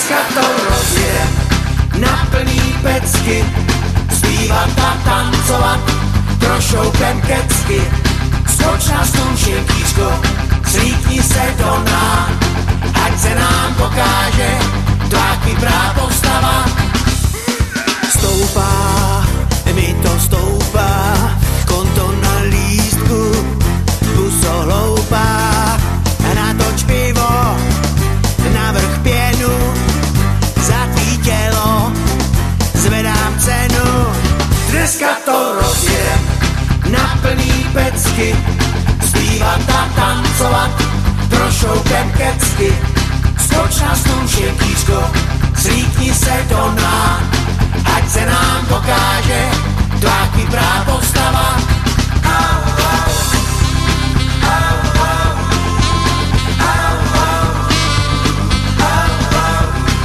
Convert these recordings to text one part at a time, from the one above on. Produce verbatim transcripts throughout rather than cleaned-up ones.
Dneska to rozje na plný pecky, zpívat a tancovat, trošoukem kecky. Skoč na stůl šilkýřko, slíkni se do nás, ať se nám pokáže tvá kyprá postava. Stoupá, mi to stoupá, konto na lístku, puso hloupá, natoč pivo, navrch pěnu, za tvý tělo zvedám cenu. Dneska to rozjem na plný pecky, zpívat a tancovat, trošoukem kecky. Skoč na stůl šilkýřko, slíkni se do nás, ať se nám pokáže tvá kyprá postava. Au, au, au, au, au, au, au, au,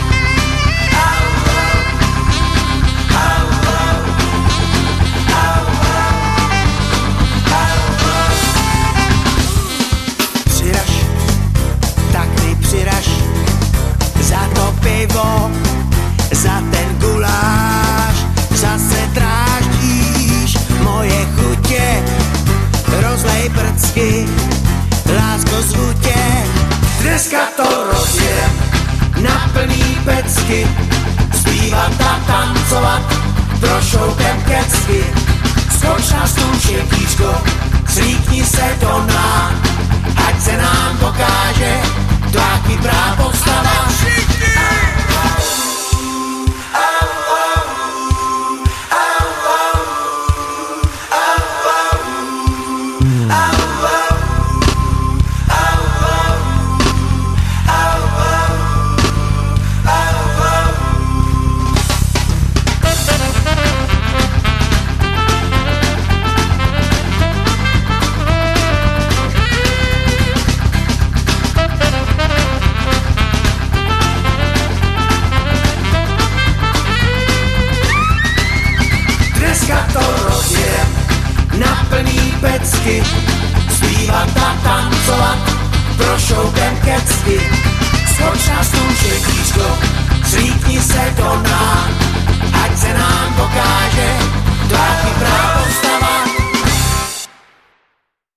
přiraž, tak mi přiraž za to pivo, za ten guláš, zase dráždíš moje chutě, rozlej prcky, lásko zvu tě. Dneska to rozjem na plný pecky, zpívat a tancovat, trošoukem kecky. Skoč na stůl šilkýřko, slíkni se do nás, ať se nám pokáže tvá kyprá postava. Na plný pecky, zpívat a tancovat, trošoukem kecky. Skoč na stůl šilkýřko, slíkni se do nás, ať se nám pokáže